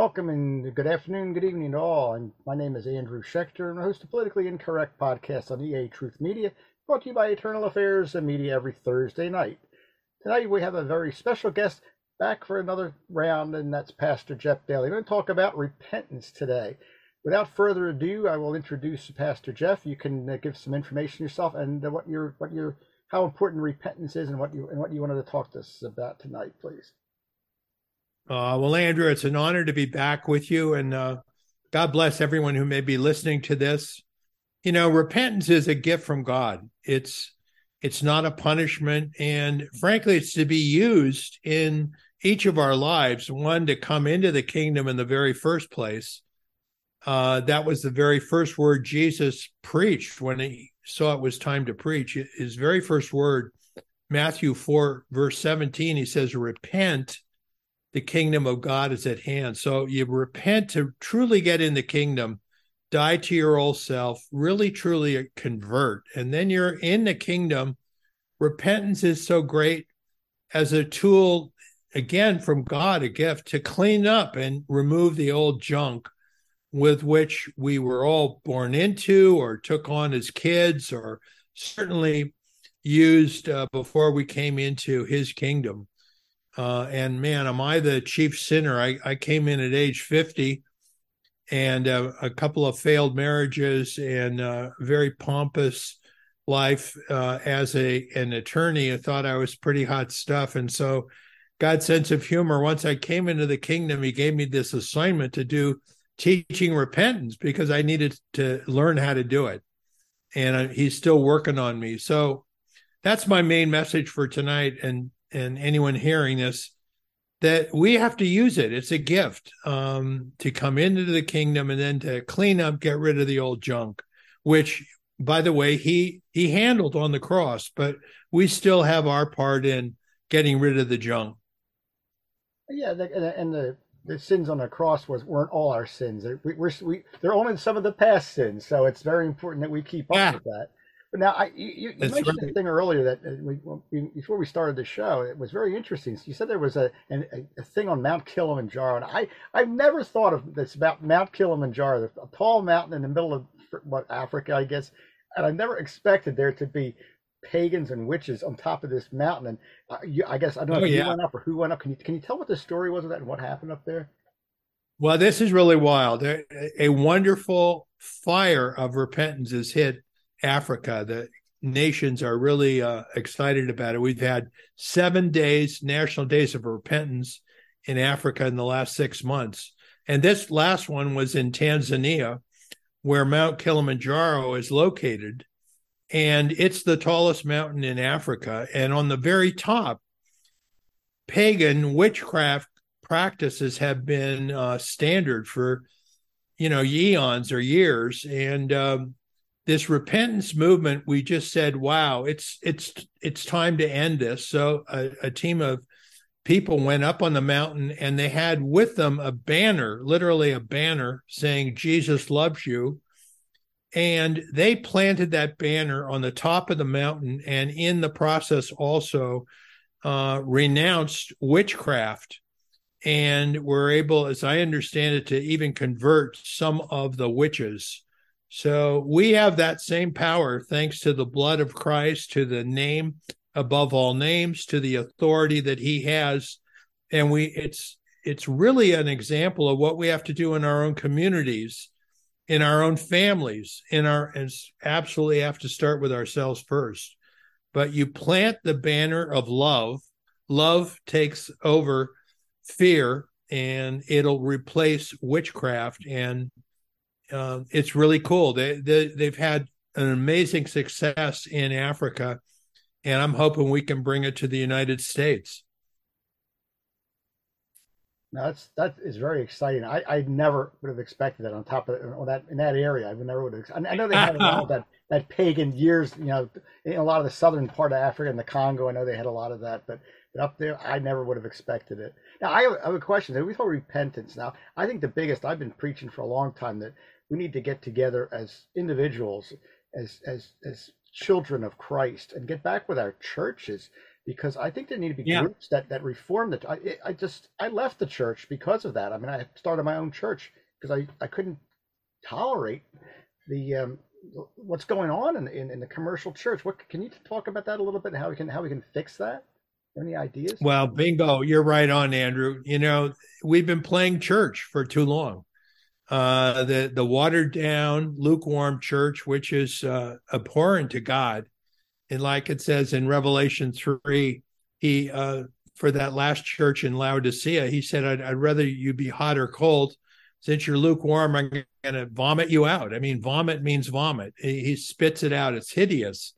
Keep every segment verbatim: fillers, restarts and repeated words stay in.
Welcome and good afternoon, good evening to all. And my name is Andrew Schechter, and I host a politically incorrect podcast on E A Truth Media, brought to you by Eternal Affairs and Media every Thursday night. Tonight we have a very special guest back for another round, and that's Pastor Jeff Daly. We're going to talk about repentance today. Without further ado, I will introduce Pastor Jeff. You can uh, give some information yourself and uh, what your what your how important repentance is, and what you and what you wanted to talk to us about tonight, please. Uh, well, Andrew, it's an honor to be back with you, and uh, God bless everyone who may be listening to this. You know, repentance is a gift from God. It's it's not a punishment, and frankly, it's to be used in each of our lives. One, to come into the kingdom in the very first place. Uh, that was the very first word Jesus preached when he saw it was time to preach. His very first word, Matthew four, verse seventeen, he says, "Repent. The kingdom of God is at hand." So you repent to truly get in the kingdom, die to your old self, really, truly convert. And then you're in the kingdom. Repentance is so great as a tool, again, from God, a gift to clean up and remove the old junk with which we were all born into or took on as kids, or certainly used uh, before we came into his kingdom. Uh, and man, am I the chief sinner? I, I came in at age fifty, and uh, a couple of failed marriages, and uh, very pompous life uh, as a an attorney. I thought I was pretty hot stuff. And so God's sense of humor, once I came into the kingdom, he gave me this assignment to do teaching repentance, because I needed to learn how to do it. And uh, he's still working on me. So that's my main message for tonight. And and anyone hearing this, that we have to use it. It's a gift um, to come into the kingdom, and then to clean up, get rid of the old junk, which, by the way, he he handled on the cross, but we still have our part in getting rid of the junk. Yeah, the, and, and the the sins on the cross was weren't all our sins. We, we're we they're only some of the past sins, so it's very important that we keep up Yeah, with that. But now, I you, you that's mentioned a right. thing earlier that uh, we, we before we started the show, it was very interesting. So you said there was a, an, a a thing on Mount Kilimanjaro, and I I've never thought of this about Mount Kilimanjaro, a tall mountain in the middle of what Africa, I guess, and I never expected there to be pagans and witches on top of this mountain. And uh, you, I guess I don't know Oh, if you yeah. went up or who went up. Can you can you tell what the story was of that and what happened up there? Well, this is really wild. A, a wonderful fire of repentance has hit Africa. The nations are really uh, excited about it. We've had seven days, national days of repentance in Africa in the last six months. And this last one was in Tanzania, where Mount Kilimanjaro is located. And it's the tallest mountain in Africa. And on the very top, pagan witchcraft practices have been uh, standard for, you know, eons or years. And um, this repentance movement, we just said, wow, it's it's it's time to end this. So a, a team of people went up on the mountain, and they had with them a banner, literally a banner saying Jesus loves you. And they planted that banner on the top of the mountain, and in the process also uh, renounced witchcraft, and were able, as I understand it, to even convert some of the witches. So we have that same power thanks to the blood of Christ, to the name above all names, to the authority that he has. And we it's it's really an example of what we have to do in our own communities, in our own families, in our and absolutely have to start with ourselves first. But you plant the banner of love. Love takes over fear, and it'll replace witchcraft. And uh, it's really cool. They, they they've had an amazing success in Africa, and I'm hoping we can bring it to the United States. Now that's that is very exciting. I, I never would have expected that on top of on that in that area. I would never would have. I know they had a lot of that that pagan years. You know, in a lot of the southern part of Africa and the Congo. I know they had a lot of that, but, but up there, I never would have expected it. Now I have, I have a question. We talk repentance. Now I think the biggest I've been preaching for a long time that we need to get together as individuals, as as as children of Christ, and get back with our churches. because I think there need to be Yeah. groups that that reform the. I, I just I left the church because of that. I mean, I started my own church because I I couldn't tolerate the um, what's going on in, in in the commercial church. What can you talk about that a little bit? How we can how we can fix that? Any ideas? Well, bingo, you're right on, Andrew. You know, we've been playing church for too long. Uh, the the watered down, lukewarm church, which is uh, abhorrent to God, and like it says in Revelation three, he uh, for that last church in Laodicea, he said, "I'd, I'd rather you be hot or cold. Since you're lukewarm, I'm going to vomit you out." I mean, vomit means vomit. He, he spits it out. It's hideous.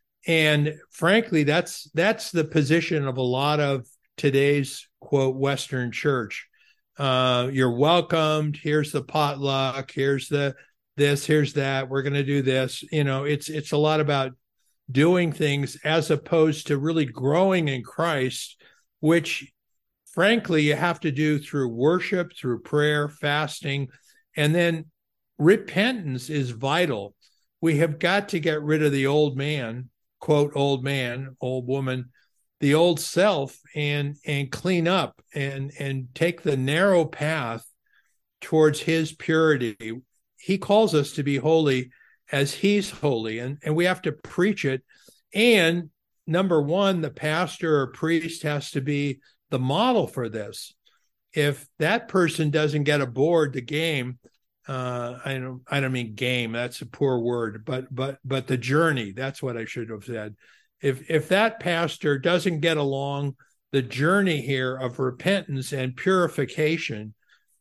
And frankly, that's that's the position of a lot of today's quote Western church. Uh, you're welcomed. Here's the potluck. Here's the this. Here's that. We're going to do this. You know, it's it's a lot about doing things as opposed to really growing in Christ, which frankly you have to do through worship, through prayer, fasting, and then repentance is vital. We have got to get rid of the old man, quote, old man, old woman, the old self, and and clean up and and take the narrow path towards his purity. He calls us to be holy as he's holy, and, and we have to preach it. And number one, the pastor or priest has to be the model for this. If that person doesn't get aboard the game, uh, I don't I don't mean game, that's a poor word, but but but the journey, that's what I should have said. If if that pastor doesn't get along the journey here of repentance and purification,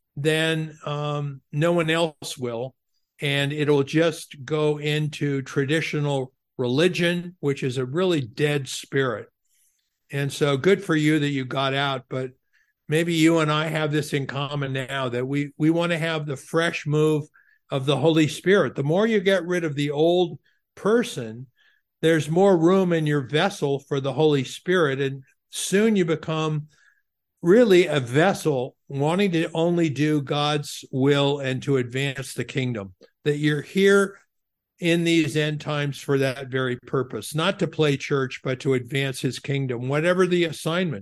then um, no one else will. And it'll just go into traditional religion, which is a really dead spirit. And so good for you that you got out, but maybe you and I have this in common now, that we we want to have the fresh move of the Holy Spirit. The more you get rid of the old person, there's more room in your vessel for the Holy Spirit. And soon you become really a vessel wanting to only do God's will and to advance the kingdom. That you're here in these end times for that very purpose, not to play church, but to advance his kingdom, whatever the assignment.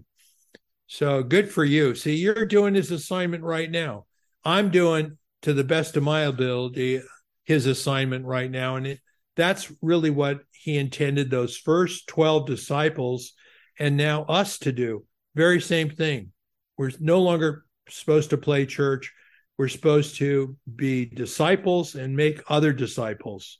So good for you. See, you're doing his assignment right now. I'm doing, to the best of my ability, his assignment right now. And it, that's really what he intended those first twelve disciples and now us to do. Very same thing. We're no longer supposed to play church. We're supposed to be disciples and make other disciples.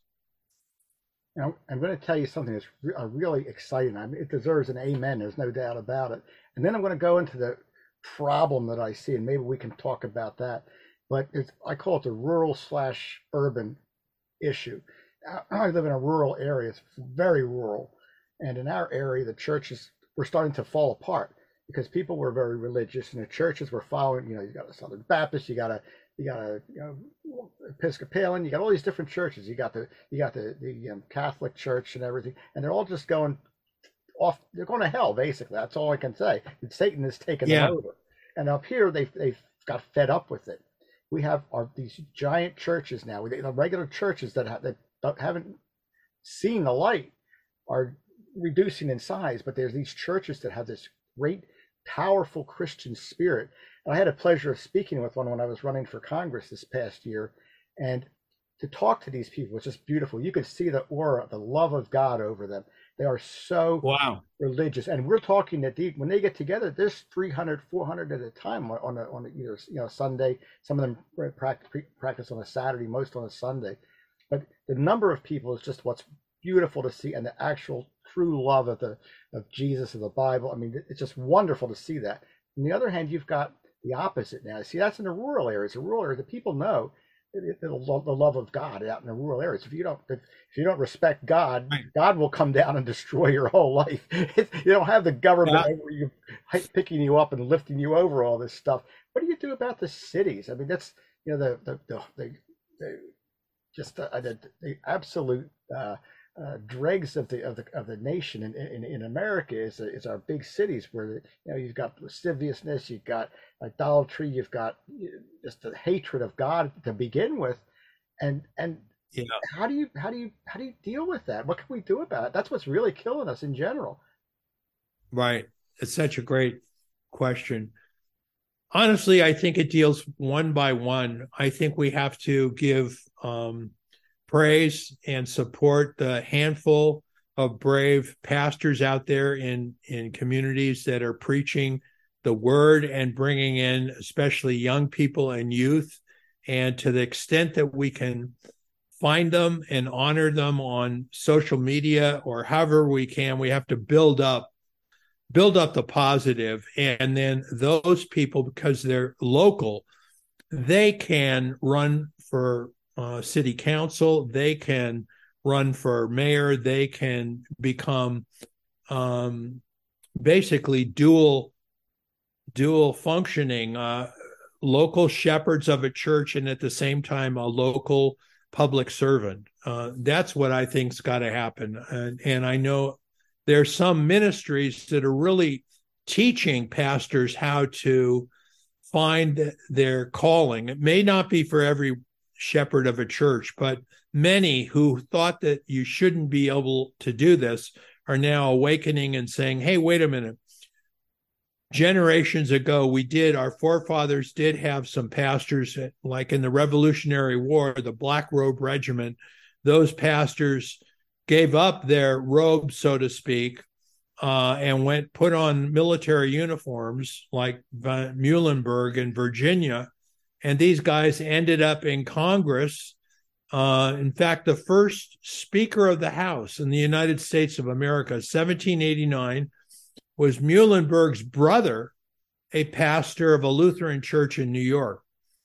Now, I'm going to tell you something that's re- uh, really exciting. I mean, it deserves an amen. There's no doubt about it. And then I'm going to go into the problem that I see, and maybe we can talk about that. But it's, I call it the rural slash urban issue. I I live in a rural area. It's very rural. And in our area, the churches were starting to fall apart because people were very religious and the churches were following, you know, you got a Southern Baptist, you got a you got a you know Episcopalian, you got all these different churches. You got the you got the the um, Catholic Church and everything, and they're all just going off. They're going to hell, basically. That's all I can say. Satan has taken Yeah. them over, and up here they've they've got fed up with it. We have our these giant churches now. The regular churches that have, that haven't seen the light are reducing in size, but there's these churches that have this great, powerful Christian spirit. And I had a pleasure of speaking with one when I was running for Congress this past year, and to talk to these people was just beautiful. You could see the aura, the love of God over them. They are so Wow. religious, and we're talking that they, when they get together, there's three hundred, four hundred at a time on a, on a, either you know Sunday. Some of them practice, practice on a Saturday, most on a Sunday. But the number of people is just what's beautiful to see, and the actual true love of the of Jesus and the Bible. I mean, it's just wonderful to see that. On the other hand, you've got the opposite now. See, that's in the rural areas. The rural areas, the people know the, the love of God out in the rural areas. If you don't, if you don't respect God, Right. God will come down and destroy your whole life. You don't have the government Yeah. over you, picking you up and lifting you over all this stuff. What do you do about the cities? I mean, that's you know the the the, the, the just the, the, the absolute uh, uh, dregs of the of the of the nation in, in, in America is is our big cities where you know you've got lasciviousness, you've got idolatry, you've got just the hatred of God to begin with, and and Yeah. how do you how do you how do you deal with that? What can we do about it? That's what's really killing us in general. Right. It's such a great question. Honestly, I think it deals one by one. I think we have to give um, praise and support the handful of brave pastors out there in, in communities that are preaching the word and bringing in especially young people and youth. And to the extent that we can find them and honor them on social media or however we can, we have to build up build up the positive, and then those people, because they're local, they can run for uh, city council, they can run for mayor, they can become um, basically dual dual functioning uh, local shepherds of a church and at the same time a local public servant. Uh, that's what I think's got to happen. And, and I know there's some ministries that are really teaching pastors how to find their calling. It may not be for every shepherd of a church, but many who thought that you shouldn't be able to do this are now awakening and saying, hey, wait a minute. Generations ago, we did, our forefathers did have some pastors, like in the Revolutionary War, the Black Robe Regiment. Those pastors gave up their robes, so to speak, uh, and went put on military uniforms like Muhlenberg in Virginia. And these guys ended up in Congress. Uh, in fact, the first Speaker of the House in the United States of America, seventeen eighty-nine, was Muhlenberg's brother, a pastor of a Lutheran church in New York.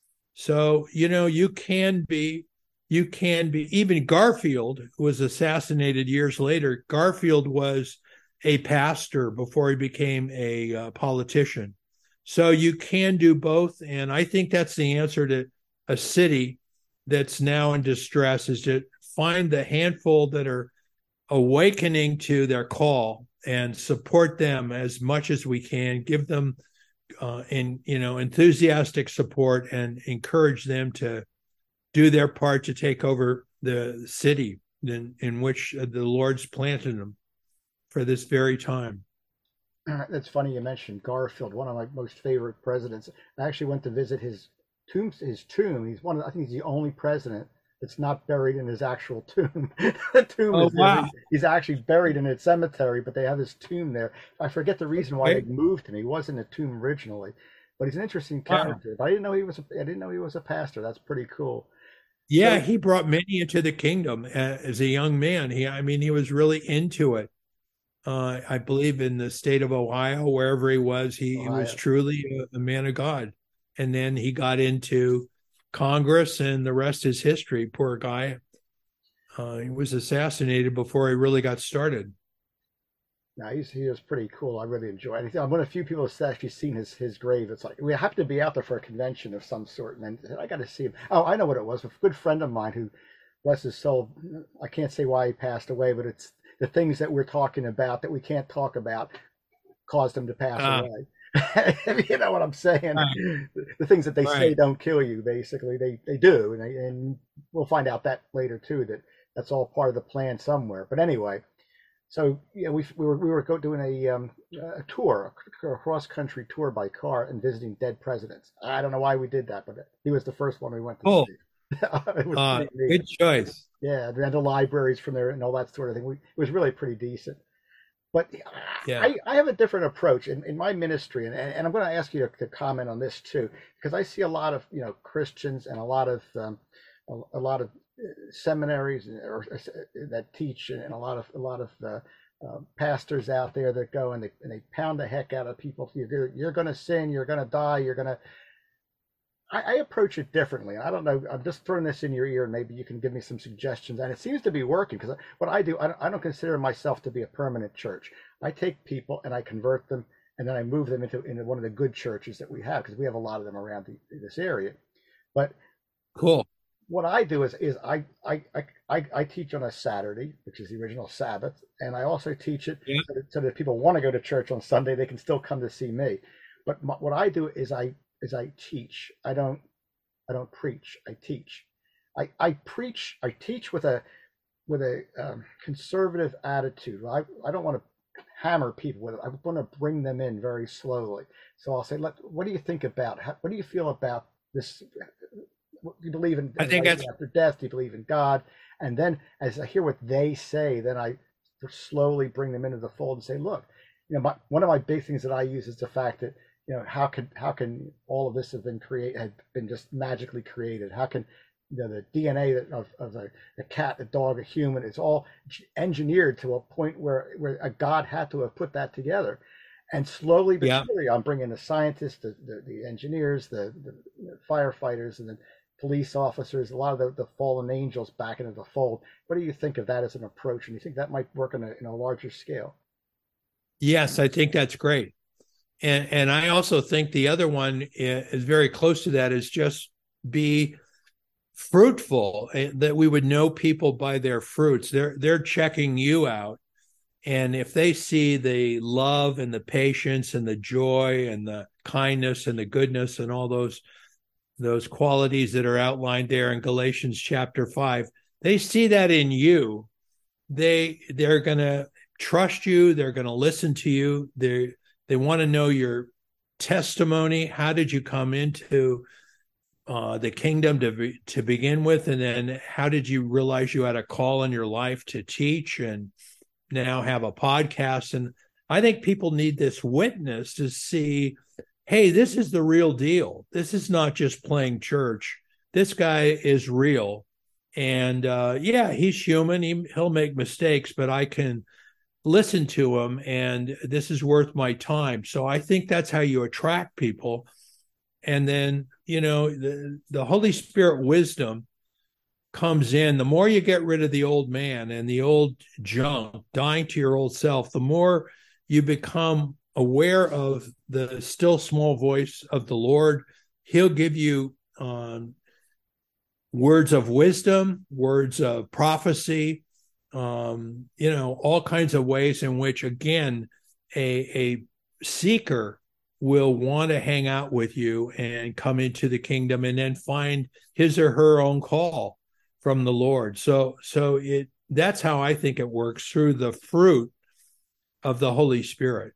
So, you know, you can be, you can be, even Garfield, who was assassinated years later, Garfield was a pastor before he became a uh, politician. So you can do both. And I think that's the answer to a city that's now in distress, is to find the handful that are awakening to their call and support them as much as we can, give them uh, in, you know, enthusiastic support and encourage them to do their part to take over the city in, in which the Lord's planted them for this very time. It's funny you mentioned Garfield, one of my most favorite presidents. I actually went to visit his tomb. His tomb. He's one of, I think he's the only president that's not buried in his actual tomb. The tomb Oh, is there. wow. He's actually buried in a cemetery, but they have his tomb there. I forget the reason why Okay. they moved him. He wasn't a tomb originally, but he's an interesting Wow. character. But I didn't know he was. A, I didn't know he was a pastor. That's pretty cool. Yeah, So, he brought many into the kingdom uh, as a young man. He, I mean, he was really into it. Uh, I believe in the state of Ohio, wherever he was, he, he was Ohio. truly a, a man of God. And then he got into Congress, and the rest is history. Poor guy. Uh, he was assassinated before he really got started. No, he's he was pretty cool. I really enjoyed it. I'm one of the few people that's actually seen his his grave. It's like we happen to be out there for a convention of some sort, and then I got to see him. Oh, I know what it was. A good friend of mine who, bless his soul, I can't say why he passed away, but it's the things that we're talking about that we can't talk about caused him to pass Ah, away. You know what I'm saying? right, The things that they say right. don't kill you, basically, they they do, and they, and we'll find out that later too. That that's all part of the plan somewhere. But anyway. So yeah, we we were we were go doing a um, a tour, a cross country tour by car and visiting dead presidents. I don't know why we did that, but he was the first one we went to Oh, see. It was uh, pretty neat. good choice. Yeah, and the libraries from there and all that sort of thing. We, it was really pretty decent. But Yeah. I, I have a different approach in, in my ministry, and, and I'm going to ask you to, to comment on this too, because I see a lot of you know Christians and a lot of um, a, a lot of seminaries or, or that teach, and a lot of a lot of uh, uh, pastors out there that go and they and they pound the heck out of people. You're you're going to sin. You're going to die. You're going to. I, I approach it differently. I don't know. I'm just throwing this in your ear, and maybe you can give me some suggestions. And it seems to be working because what I do, I don't, I don't consider myself to be a permanent church. I take people and I convert them, and then I move them into into one of the good churches that we have because we have a lot of them around the, this area. But Cool. what I do is is I, I I I teach on a Saturday, which is the original Sabbath, and I also teach it Yeah. so that, so that if people want to go to church on Sunday, they can still come to see me. But my, what I do is I is I teach. I don't I don't preach. I teach. I I preach. I teach with a with a um, conservative attitude. I I don't want to hammer people with it. I want to bring them in very slowly. So I'll say, Let, what do you think about, how, what do you feel about this? Do you believe in I think life that's after death? Do you believe in God? And then as I hear what they say, then I slowly bring them into the fold and say, look, you know, my, one of my big things that I use is the fact that, you know, how can how can all of this have been created, have been just magically created? How can, you know, the D N A of, of a, a cat, a dog, a human, it's all engineered to a point where where a God had to have put that together. And slowly but yeah. surely, I'm bringing the scientists, the, the, the engineers, the, the firefighters, and the police officers, a lot of the, the fallen angels back into the fold. What do you think of that as an approach? And you think that might work on a, in a larger scale? Yes, I think that's great. And and I also think the other one is very close to that, is just be fruitful, that we would know people by their fruits. They're they're checking you out. And if they see the love and the patience and the joy and the kindness and the goodness and all those those qualities that are outlined there in Galatians chapter five, they see that in you, they they're going to trust you, they're going to listen to you, they they want to know your testimony. How did you come into uh, the kingdom to be, to begin with, and then how did you realize you had a call in your life to teach and now have a podcast? And I think people need this witness to see, hey, this is the real deal. This is not just playing church. This guy is real. And uh, yeah, he's human. He, he'll make mistakes, but I can listen to him, and this is worth my time. So I think that's how you attract people. And then, you know, the, the Holy Spirit wisdom comes in. The more you get rid of the old man and the old junk, dying to your old self, the more you become aware of the still small voice of the Lord. He'll give you um, words of wisdom, words of prophecy, um, you know, all kinds of ways in which, again, a, a seeker will want to hang out with you and come into the kingdom and then find his or her own call from the Lord. So, so it that's how I think it works, through the fruit of the Holy Spirit.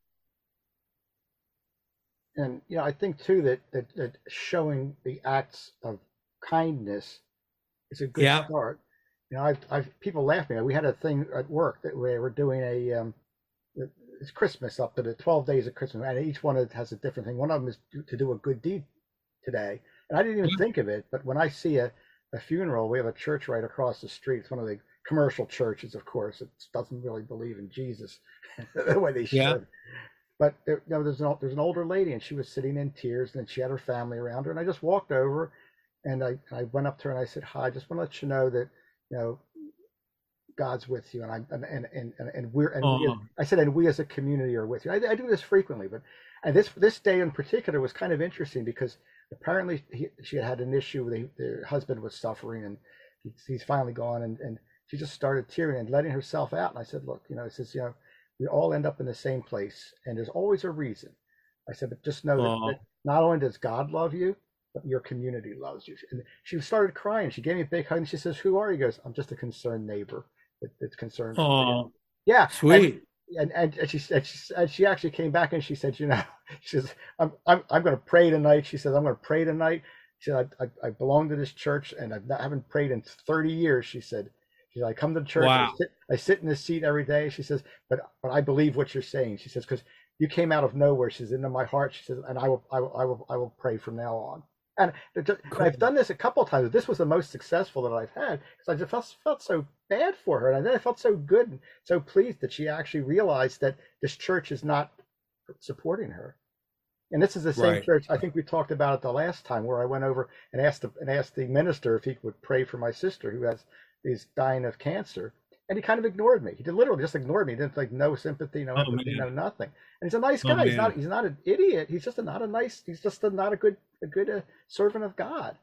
And you know, I think too that that, that showing the acts of kindness is a good Yeah. start. You know, I've, I've people laugh at me. We had a thing at work that we were doing a um, it's Christmas up to the twelve days of Christmas, and each one has a different thing. One of them is to do a good deed today, and I didn't even think of it. But when I see a, a funeral, we have a church right across the street. It's one of the commercial churches, of course. It doesn't really believe in Jesus the way they should. Yeah. But there, you know, there's an there's an older lady, and she was sitting in tears, and she had her family around her, and I just walked over, and I I went up to her and I said, "Hi, I just want to let you know that, you know, God's with you," and I and and and, and we're and we, I said, and we as a community are with you. I, I do this frequently, but and this this day in particular was kind of interesting because apparently he, she had had an issue with the, the husband was suffering, and he, he's finally gone, and and she just started tearing and letting herself out. And I said, look, you know, I says, you know, we all end up in the same place, and there's always a reason. I said, but just know that, that not only does God love you, but your community loves you. And she started crying. She gave me a big hug, and she says, who are you? He goes, I'm just a concerned neighbor that, that's concerned. Oh, yeah, sweet. And, and, and, she, and, she, and she actually came back and she said, you know, she says, I'm I'm, I'm going to pray tonight. She says, I'm going to pray tonight. She said, I, I, I belong to this church, and I've not, I haven't prayed in thirty years, she said. She said, I come to church, wow. I, sit, I sit in this seat every day. She says, but but I believe what you're saying. She says, because you came out of nowhere. She says, into my heart. She says, and I will, I will, I will, I will pray from now on. And, just, cool. and I've done this a couple of times. This was the most successful that I've had because I just felt, felt so bad for her. And then I felt so good and so pleased that she actually realized that this church is not supporting her. And this is the same right. church. I think we talked about it the last time where I went over and asked the, and asked the minister if he would pray for my sister who has is dying of cancer. And he kind of ignored me. He did literally just ignored me. He didn't like no sympathy, no empathy, oh, no nothing. And he's a nice guy. Oh, he's not. He's not an idiot. He's just a, not a nice. He's just a, not a good a good uh, servant of God.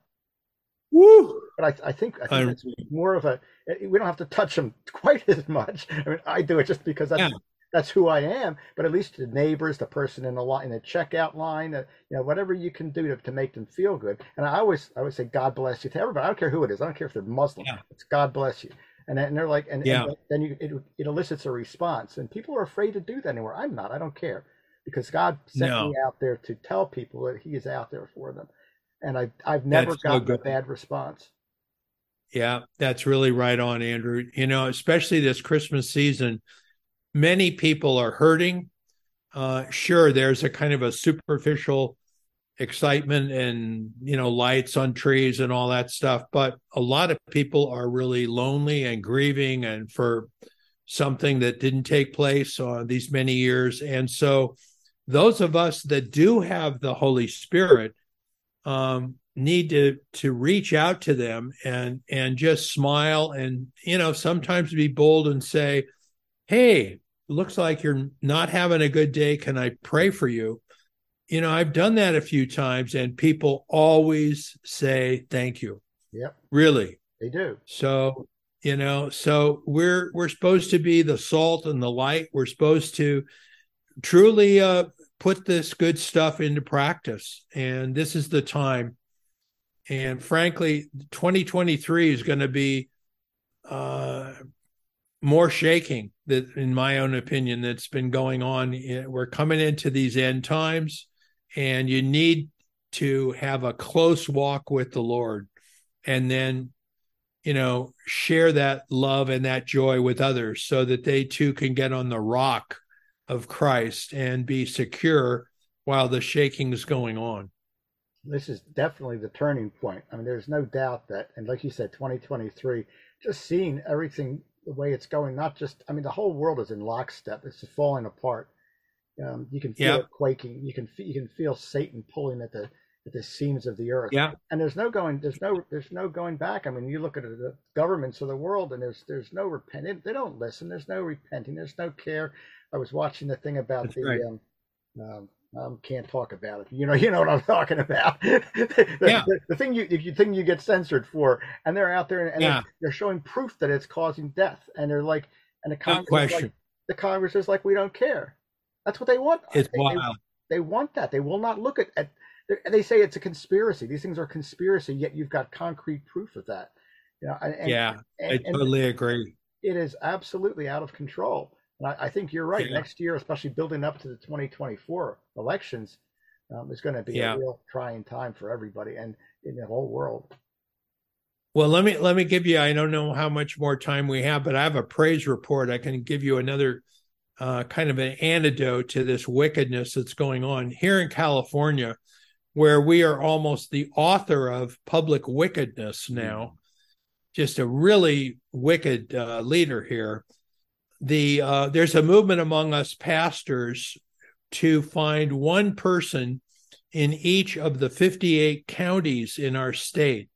Woo! But I, I think I think it's more of a. We don't have to touch him quite as much. I mean, I do it just because that's yeah. that's who I am. But at least the neighbors, the person in the line, in the checkout line, uh, you know, whatever you can do to, to make them feel good. And I always I always say God bless you to everybody. I don't care who it is. I don't care if they're Muslim. Yeah. It's God bless you. And, and they're like, and, and Yeah. then you, it, it elicits a response. And people are afraid to do that anymore. I'm not. I don't care because God sent me No, out there to tell people that He is out there for them. And I, I've never that's so gotten a good. bad response. Yeah, that's really right on, Andrew. You know, especially this Christmas season, many people are hurting. Uh, sure, there's a kind of a superficial excitement and, you know, lights on trees and all that stuff, but a lot of people are really lonely and grieving and for something that didn't take place uh, these many years. And so those of us that do have the Holy Spirit um, need to to reach out to them and and just smile and, you know, sometimes be bold and say, hey, looks like you're not having a good day. Can I pray for you? You know, I've done that a few times and people always say thank you. Yep, Really. they do. So, you know, so we're we're supposed to be the salt and the light. We're supposed to truly uh put this good stuff into practice. And this is the time. And frankly, twenty twenty-three is going to be uh more shaking that, in my own opinion, that's been going on. We're coming into these end times, and you need to have a close walk with the Lord, and then, you know, share that love and that joy with others so that they too can get on the rock of Christ and be secure while the shaking is going on. This is definitely the turning point. I mean, there's no doubt that, and like you said, twenty twenty-three, just seeing everything the way it's going, not just, I mean, the whole world is in lockstep. It's just falling apart. Um, you can feel Yeah. it quaking. You can you can feel Satan pulling at the at the seams of the earth. Yeah. And there's no going there's no there's no going back. I mean, you look at the governments of the world, and there's there's no repenting. They don't listen. There's no repenting. There's no care. I was watching the thing about That's right. the um, um, um, can't talk about it. You know, you know what I'm talking about. the, Yeah. the, the thing you the thing you get censored for, and they're out there and Yeah. they're, they're showing proof that it's causing death, and they're like, and the No Congress is like, question. the Congress is like, we don't care. That's what they want. It's They, they, wild. they want that. They will not look at, at they say it's a conspiracy. These things are conspiracy, yet you've got concrete proof of that. You know, and Yeah, I and, and totally agree. it is absolutely out of control. And I, I think you're right. Yeah. Next year, especially building up to the twenty twenty-four elections, um, is going to be Yeah. a real trying time for everybody and in the whole world. Well, let me let me give you, I don't know how much more time we have, but I have a praise report. I can give you another uh, kind of an antidote to this wickedness that's going on here in California, where we are almost the author of public wickedness now. Just a really wicked uh, leader here. The uh, there's a movement among us pastors to find one person in each of the fifty-eight counties in our state.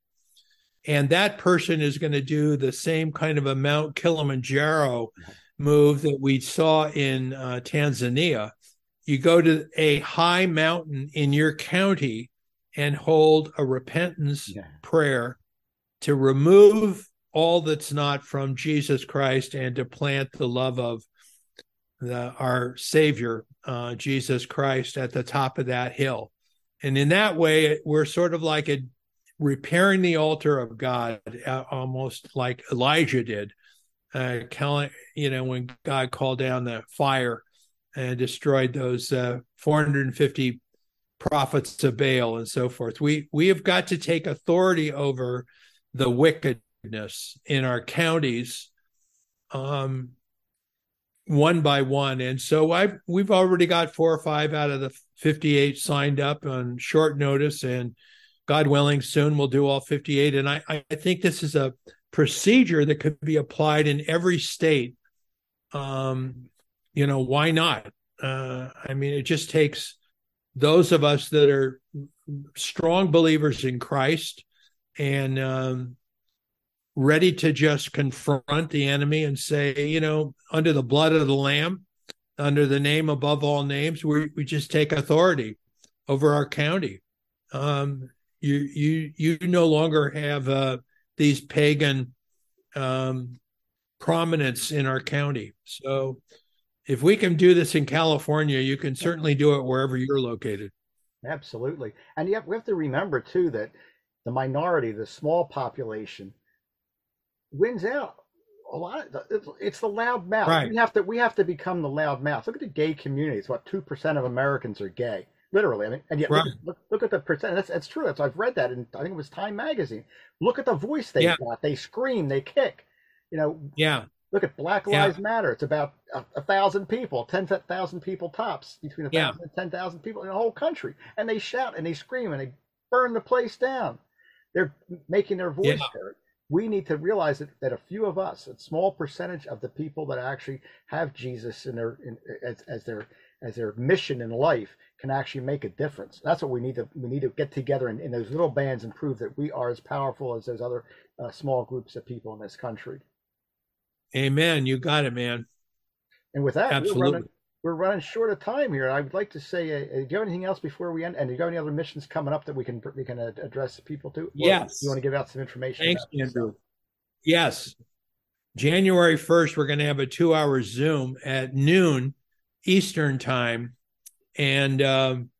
And that person is going to do the same kind of a Mount Kilimanjaro move that we saw in uh, Tanzania. You go to a high mountain in your county and hold a repentance Yeah. prayer to remove all that's not from Jesus Christ and to plant the love of the, our Savior, uh, Jesus Christ, at the top of that hill. And in that way, we're sort of like a repairing the altar of God, uh, almost like Elijah did. Uh, you know, when God called down the fire and destroyed those uh, four hundred fifty prophets of Baal and so forth. We we have got to take authority over the wickedness in our counties, um, one by one. And so I've we've already got four or five out of the fifty-eight signed up on short notice, and God willing, soon we'll do all fifty-eight. And I, I think this is a procedure that could be applied in every state. Um, you know, why not? Uh, I mean, it just takes those of us that are strong believers in Christ and um, ready to just confront the enemy and say, you know, under the blood of the Lamb, under the name above all names, we we just take authority over our county. Um, you you you no longer have uh, these pagan um, prominence in our county. So if we can do this in California, you can certainly do it wherever you're located. Absolutely. And yet we have to remember too that the minority, the small population, wins out a lot of, it's, it's the loud mouth. Right. We have to we have to become the loud mouth. Look at the gay community. It's what two percent of Americans are gay, literally. I mean, and yet Right. look, look, look at the percent. That's that's true. That's I've read that, and I think it was Time magazine. Look at the voice they Yeah. got. They scream. They kick. You know. Yeah. Look at Black Yeah. Lives Matter. It's about a, a thousand people, ten thousand people tops, between a Yeah. thousand and ten thousand people in the whole country, and they shout and they scream and they burn the place down. They're making their voice Yeah. heard. We need to realize that, that a few of us, a small percentage of the people that actually have Jesus in their in, as, as their as their mission in life, can actually make a difference. That's what we need to we need to get together in, in those little bands and prove that we are as powerful as those other uh, small groups of people in this country. Amen. You got it, man. And with that, we're Absolutely. running, we're running short of time here. I would like to say, uh, do you have anything else before we end? And do you have any other missions coming up that we can we can uh, address people to? Or Yes. you want to give out some information? Thanks, about Andrew. Yes. January first, we're going to have a two hour Zoom at noon Eastern time. And um,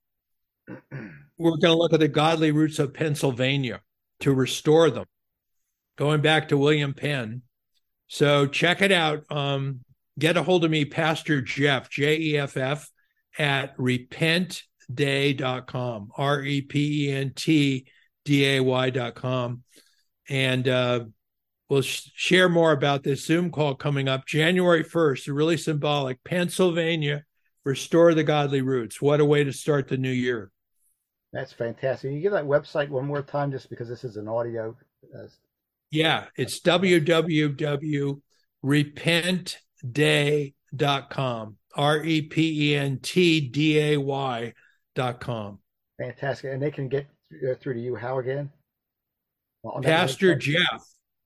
we're going to look at the godly roots of Pennsylvania to restore them, going back to William Penn. So check it out. Um, get a hold of me, Pastor Jeff, J E F F, at repent day dot com, R E P E N T D A Y dot com. And uh, we'll sh- share more about this Zoom call coming up January first, really symbolic. Pennsylvania, restore the godly roots. What a way to start the new year. That's fantastic. Can you give that website one more time, just because this is an audio? Uh, Yeah, it's w w w dot repent day dot com, R E P E N T D A Y dot com. fantastic. And they can get uh, through to you how again? On that Pastor website? Jeff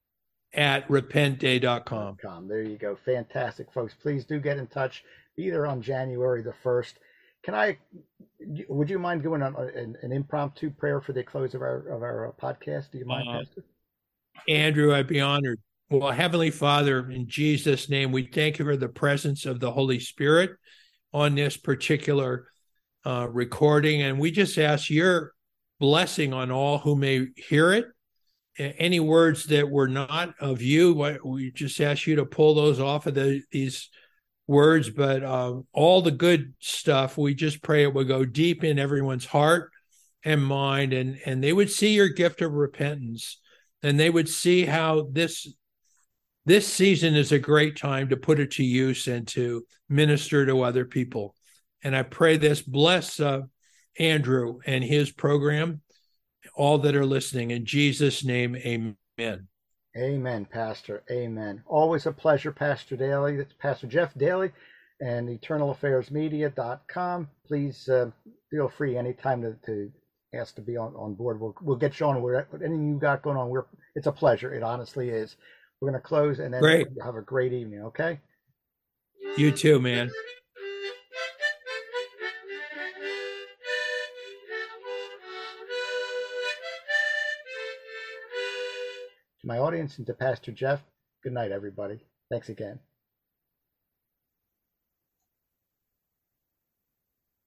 at repent day dot com. There you go. Fantastic, folks. Please do get in touch either on January the first. Can I, would you mind doing an, an, an impromptu prayer for the close of our of our podcast? Do you mind, Uh, Pastor? Andrew, I'd be honored. Well, Heavenly Father, in Jesus' name, we thank you for the presence of the Holy Spirit on this particular uh, recording. And we just ask your blessing on all who may hear it. Any words that were not of you, we just ask you to pull those off of the, these words. But uh, all the good stuff, we just pray it would go deep in everyone's heart and mind, and, and they would see your gift of repentance. And they would see how this this season is a great time to put it to use and to minister to other people. And I pray this, bless uh, Andrew and his program, all that are listening. In Jesus' name, amen. Amen, Pastor. Amen. Always a pleasure, Pastor Daly. That's Pastor Jeff Daly and eternal affairs media dot com. Please uh, feel free anytime to, to asked to be on, on board. We'll we'll get you on. We're anything you got going on. We're it's a pleasure. It honestly is. We're gonna close and then Great. have a great evening. Okay. You too, man. To my audience and to Pastor Jeff, good night, everybody. Thanks again.